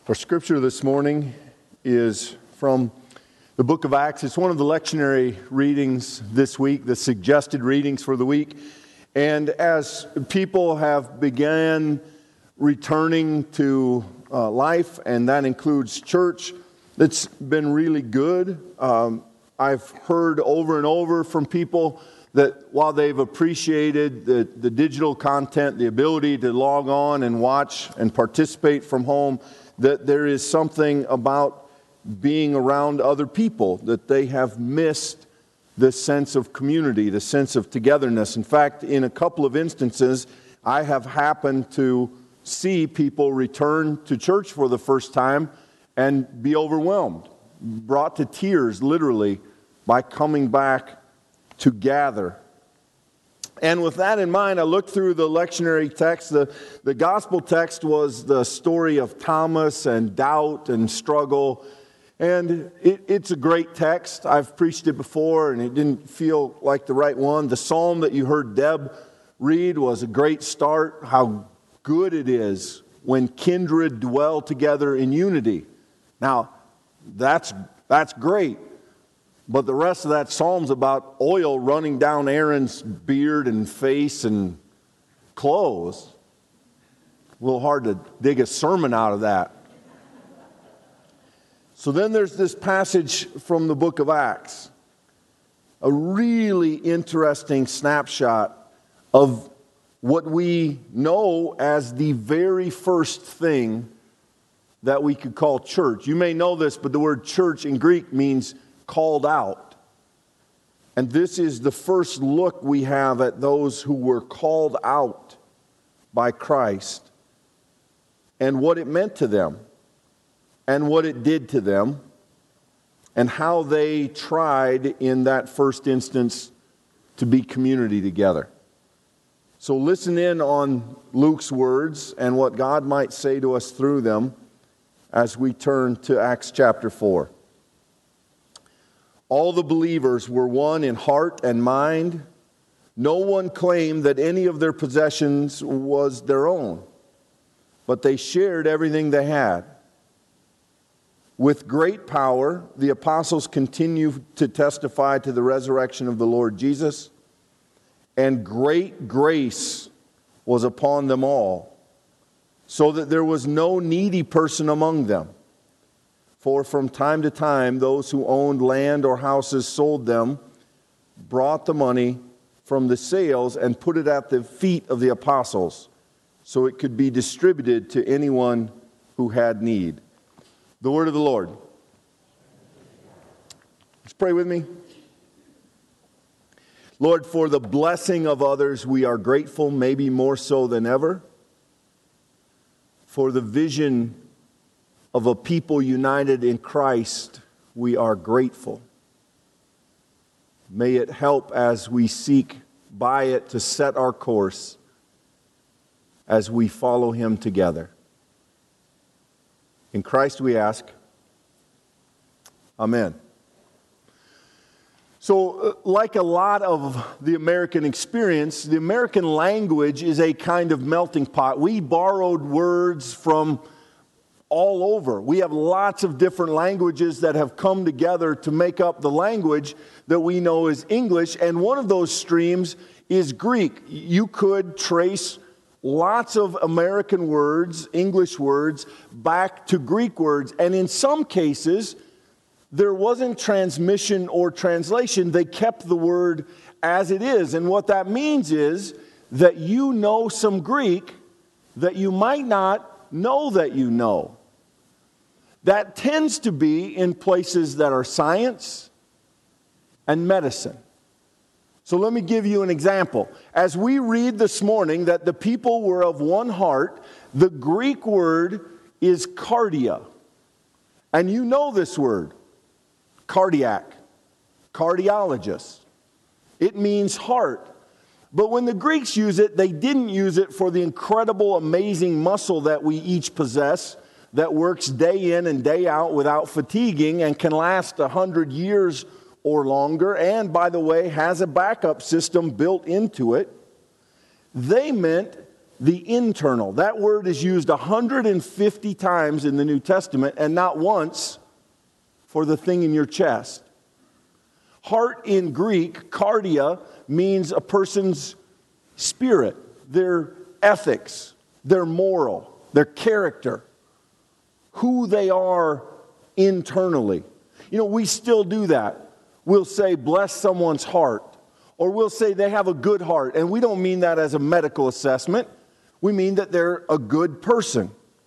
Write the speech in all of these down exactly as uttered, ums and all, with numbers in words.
Our scripture this morning is from the book of Acts. It's one of the lectionary readings this week, the suggested readings for the week. And as people have began returning to uh, life, and that includes church, it's been really good. Um, I've heard over and over from people that while they've appreciated the, the digital content, the ability to log on and watch and participate from home, that there is something about being around other people, that they have missed the sense of community, the sense of togetherness. In fact, in a couple of instances, I have happened to see people return to church for the first time and be overwhelmed, brought to tears, literally, by coming back to gather. And with that in mind, I looked through the lectionary text. The, the gospel text was the story of Thomas and doubt and struggle. And it, it's a great text. I've preached it before, and it didn't feel like the right one. The psalm that you heard Deb read was a great start. How good it is when kindred dwell together in unity. Now, that's that's great. But the rest of that psalm's about oil running down Aaron's beard and face and clothes. A little hard to dig a sermon out of that. So then there's this passage from the book of Acts. A really interesting snapshot of what we know as the very first thing that we could call church. You may know this, but the word church in Greek means called out. And this is the first look we have at those who were called out by Christ and what it meant to them and what it did to them and how they tried in that first instance to be community together. So listen in on Luke's words and what God might say to us through them as we turn to Acts chapter four. All the believers were one in heart and mind. No one claimed that any of their possessions was their own, but they shared everything they had. With great power, the apostles continued to testify to the resurrection of the Lord Jesus, and great grace was upon them all, so that there was no needy person among them. For from time to time, those who owned land or houses sold them, brought the money from the sales, and put it at the feet of the apostles, so it could be distributed to anyone who had need. The word of the Lord. Let's pray with me. Lord, for the blessing of others, we are grateful, maybe more so than ever. For the vision of a people united in Christ, we are grateful. May it help as we seek by it to set our course as we follow Him together. In Christ we ask, Amen. So, like a lot of the American experience, the American language is a kind of melting pot. We borrowed words from all over. We have lots of different languages that have come together to make up the language that we know as English, and one of those streams is Greek. You could trace lots of American words, English words, back to Greek words, and in some cases, there wasn't transmission or translation. They kept the word as it is, and what that means is that you know some Greek that you might not know that you know. That tends to be in places that are science and medicine. So let me give you an example. As we read this morning that the people were of one heart, the Greek word is cardia. And you know this word, cardiac, cardiologist. It means heart. But when the Greeks use it, they didn't use it for the incredible, amazing muscle that we each possess that works day in and day out without fatiguing and can last a hundred years or longer, and by the way, has a backup system built into it. They meant the internal. That word is used one hundred fifty times in the New Testament and not once for the thing in your chest. Heart in Greek, cardia, means a person's spirit, their ethics, their moral, their character, who they are internally. You know, we still do that. We'll say, bless someone's heart, or we'll say they have a good heart, and we don't mean that as a medical assessment. We mean that they're a good person.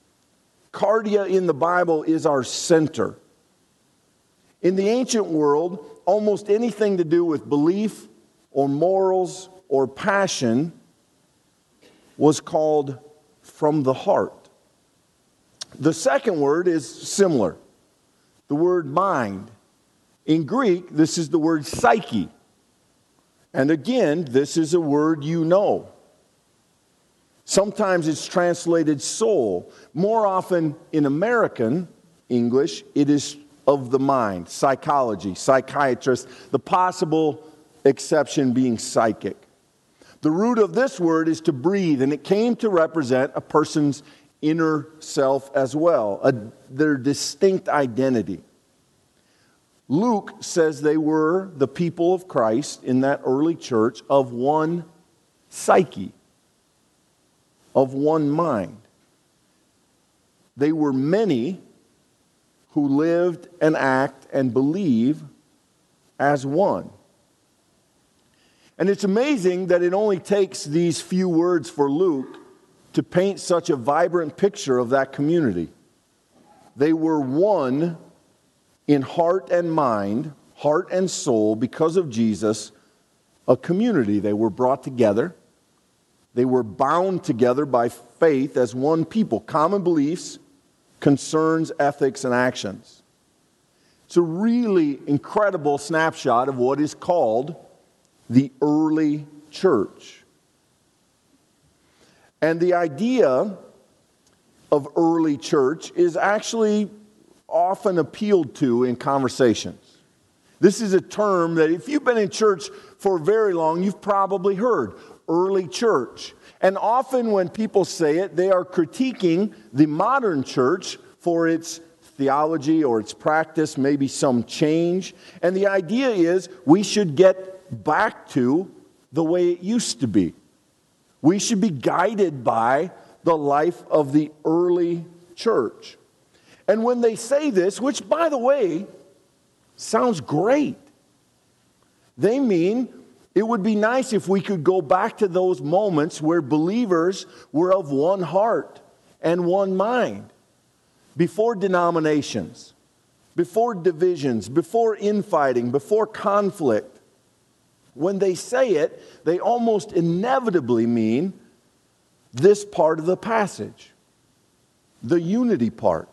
Cardia in the Bible is our center. In the ancient world, almost anything to do with belief or morals or passion was called from the heart. The second word is similar. The word mind. In Greek, this is the word psyche. And again, this is a word you know. Sometimes it's translated soul. More often in American English, it is of the mind, psychology, psychiatrist, the possible exception being psychic. The root of this word is to breathe, and it came to represent a person's inner self as well, a, their distinct identity. Luke says they were the people of Christ in that early church of one psyche, of one mind. They were many who lived and act and believe as one. And it's amazing that it only takes these few words for Luke to paint such a vibrant picture of that community. They were one in heart and mind, heart and soul, because of Jesus, a community. They were brought together. They were bound together by faith as one people, common beliefs, concerns, ethics, and actions. It's a really incredible snapshot of what is called the early church. And the idea of early church is actually often appealed to in conversations. This is a term that if you've been in church for very long, you've probably heard, early church. And often when people say it, they are critiquing the modern church for its theology or its practice, maybe some change. And the idea is we should get back to the way it used to be. We should be guided by the life of the early church. And when they say this, which, by the way, sounds great, they mean it would be nice if we could go back to those moments where believers were of one heart and one mind, before denominations, before divisions, before infighting, before conflict. When they say it, they almost inevitably mean this part of the passage, the unity part.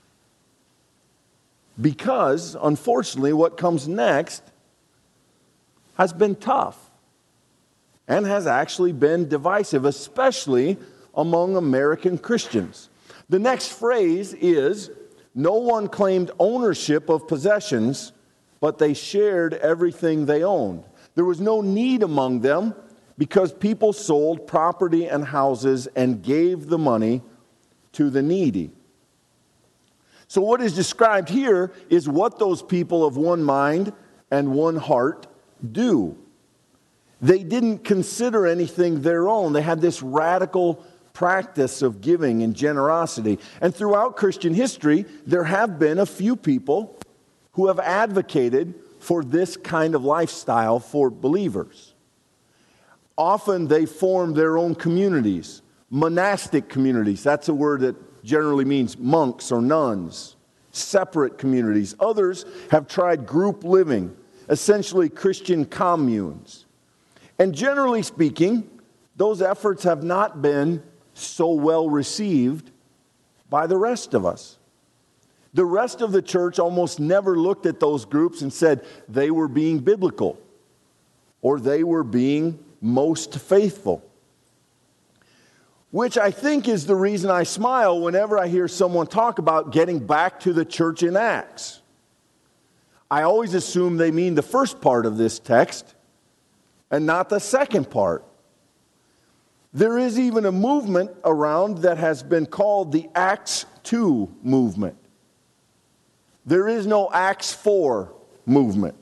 Because, unfortunately, what comes next has been tough and has actually been divisive, especially among American Christians. The next phrase is, no one claimed ownership of possessions, but they shared everything they owned. There was no need among them because people sold property and houses and gave the money to the needy. So what is described here is what those people of one mind and one heart do. They didn't consider anything their own. They had this radical practice of giving and generosity. And throughout Christian history, there have been a few people who have advocated for this kind of lifestyle for believers. Often they formed their own communities, monastic communities. That's a word that generally means monks or nuns, separate communities. Others have tried group living, essentially Christian communes. And generally speaking, those efforts have not been so well received by the rest of us. The rest of the church almost never looked at those groups and said they were being biblical or they were being most faithful. Which I think is the reason I smile whenever I hear someone talk about getting back to the church in Acts. I always assume they mean the first part of this text and not the second part. There is even a movement around that has been called the Acts two movement. There is no Acts four movement.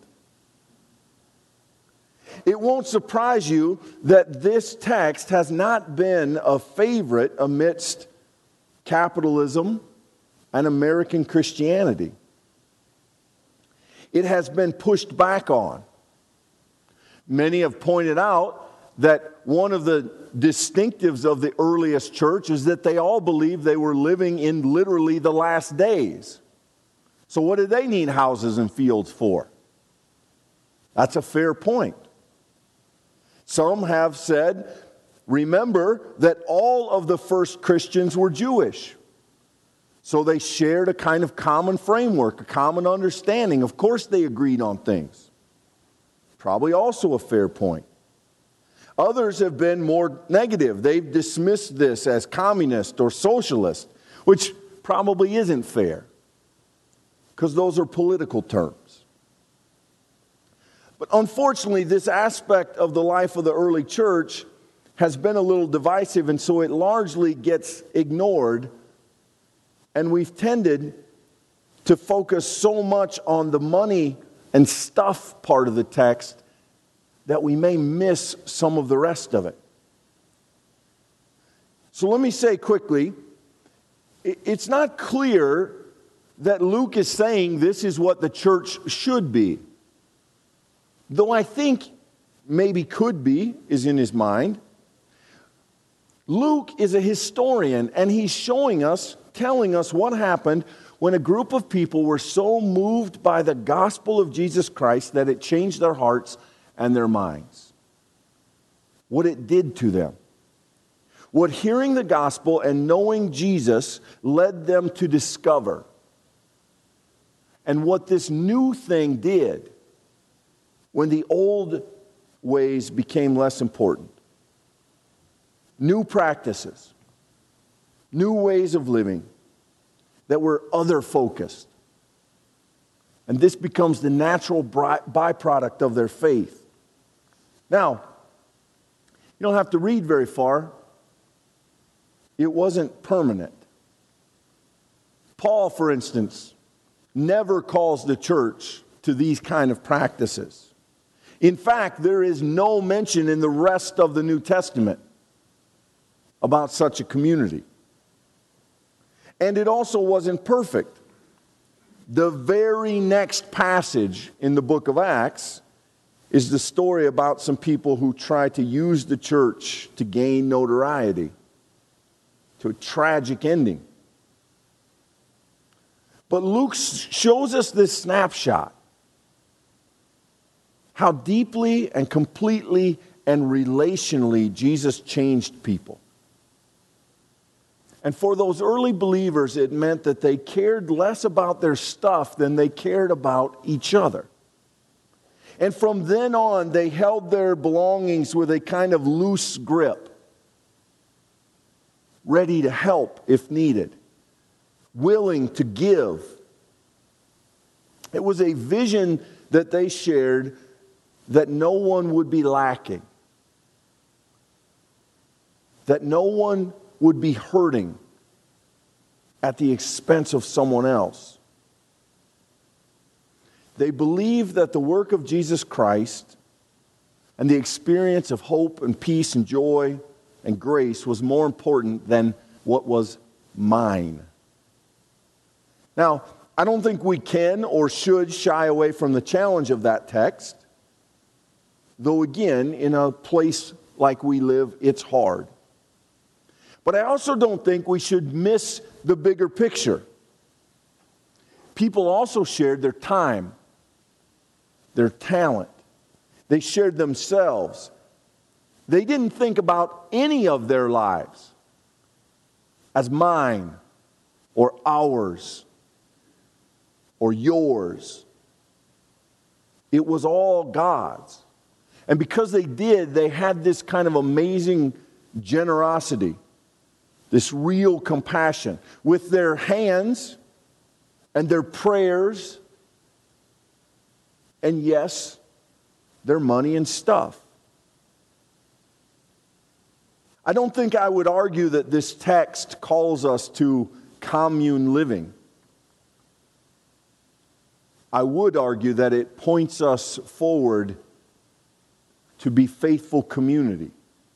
It won't surprise you that this text has not been a favorite amidst capitalism and American Christianity. It has been pushed back on. Many have pointed out that one of the distinctives of the earliest church is that they all believed they were living in literally the last days. So what did they need houses and fields for? That's a fair point. Some have said, remember that all of the first Christians were Jewish. So they shared a kind of common framework, a common understanding. Of course they agreed on things. Probably also a fair point. Others have been more negative. They've dismissed this as communist or socialist, which probably isn't fair, because those are political terms. But unfortunately, this aspect of the life of the early church has been a little divisive, and so it largely gets ignored. And we've tended to focus so much on the money and stuff part of the text that we may miss some of the rest of it. So let me say quickly, it's not clear that Luke is saying this is what the church should be. Though I think maybe could be is in his mind. Luke is a historian, and he's showing us, telling us what happened when a group of people were so moved by the gospel of Jesus Christ that it changed their hearts and their minds. What it did to them. What hearing the gospel and knowing Jesus led them to discover. And what this new thing did when the old ways became less important. New practices, new ways of living that were other-focused. And this becomes the natural byproduct of their faith. Now, you don't have to read very far. It wasn't permanent. Paul, for instance, never calls the church to these kind of practices. In fact, there is no mention in the rest of the New Testament about such a community. And it also wasn't perfect. The very next passage in the book of Acts is the story about some people who try to use the church to gain notoriety, to a tragic ending. But Luke shows us this snapshot, how deeply and completely and relationally Jesus changed people. And for those early believers, it meant that they cared less about their stuff than they cared about each other. And from then on, they held their belongings with a kind of loose grip, ready to help if needed, willing to give. It was a vision that they shared that no one would be lacking, that no one would be hurting at the expense of someone else. They believed that the work of Jesus Christ and the experience of hope and peace and joy and grace was more important than what was mine. Now, I don't think we can or should shy away from the challenge of that text, though again, in a place like we live, it's hard. But I also don't think we should miss the bigger picture. People also shared their time, their talent. They shared themselves. They didn't think about any of their lives as mine or ours or yours. It was all God's. And because they did, they had this kind of amazing generosity, this real compassion with their hands and their prayers, and yes, their money and stuff. I don't think I would argue that this text calls us to commune living. I would argue that it points us forward to be faithful community.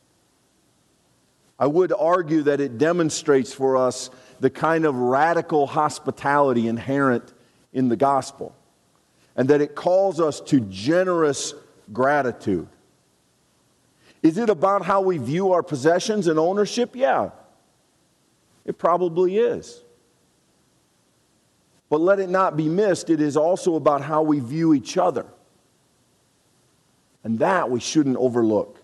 I would argue that it demonstrates for us the kind of radical hospitality inherent in the gospel, and that it calls us to generous gratitude. Is it about how we view our possessions and ownership? Yeah, it probably is. But let it not be missed, it is also about how we view each other. And that we shouldn't overlook.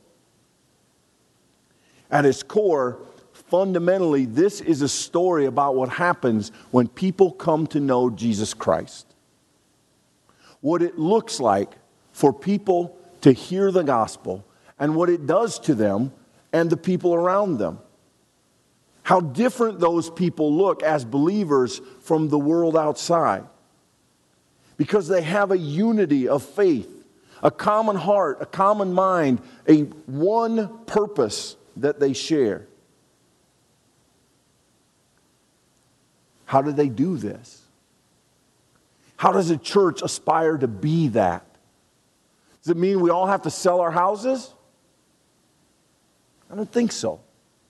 At its core, fundamentally, this is a story about what happens when people come to know Jesus Christ. What it looks like for people to hear the gospel and what it does to them and the people around them. How different those people look as believers from the world outside. Because they have a unity of faith, a common heart, a common mind, a one purpose that they share. How do they do this? How does a church aspire to be that? Does it mean we all have to sell our houses? I don't think so.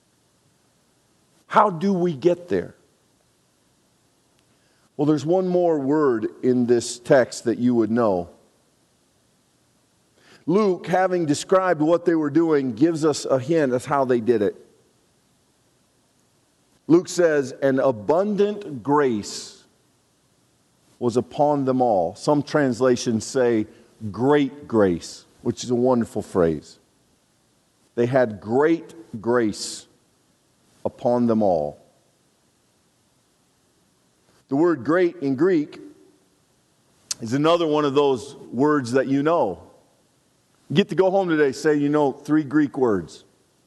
How do we get there? Well, there's one more word in this text that you would know. Luke, having described what they were doing, gives us a hint of how they did it. Luke says, an abundant grace was upon them all. Some translations say great grace, which is a wonderful phrase. They had great grace upon them all. The word great in Greek is another one of those words that you know. You get to go home today, say you know three Greek words.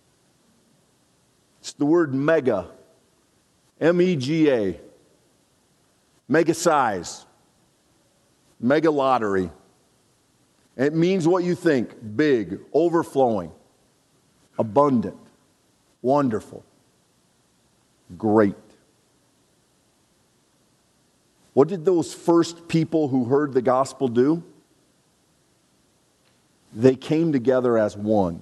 It's the word mega. M E G A. Mega size. Mega lottery. And it means what you think. Big, overflowing, abundant, wonderful, great. What did those first people who heard the gospel do? They came together as one.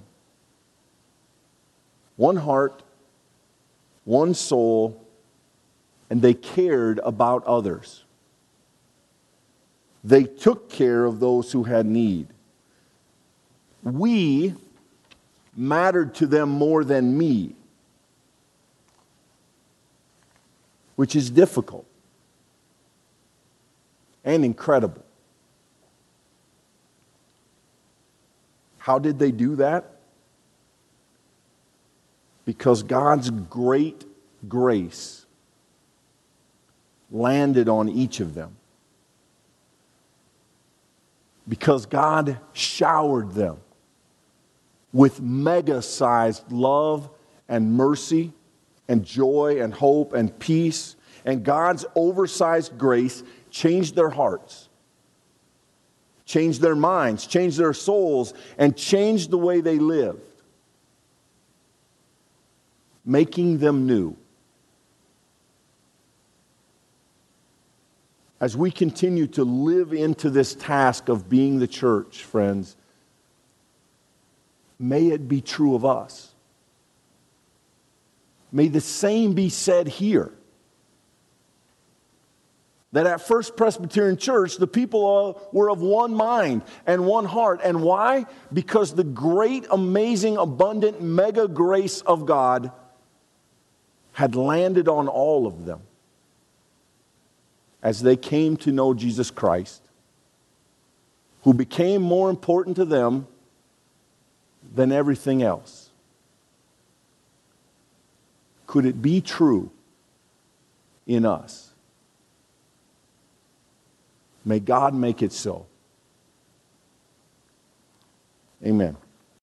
One heart, one soul, and they cared about others. They took care of those who had need. We mattered to them more than me, which is difficult and incredible. How did they do that? Because God's great grace landed on each of them. Because God showered them with mega-sized love and mercy and joy and hope and peace. And God's oversized grace changed their hearts, changed their minds, changed their souls, and changed the way they lived, making them new. As we continue to live into this task of being the church, friends, may it be true of us. May the same be said here. That at First Presbyterian Church, the people were of one mind and one heart. And why? Because the great, amazing, abundant, mega grace of God had landed on all of them as they came to know Jesus Christ, who became more important to them than everything else. Could it be true in us? May God make it so. Amen.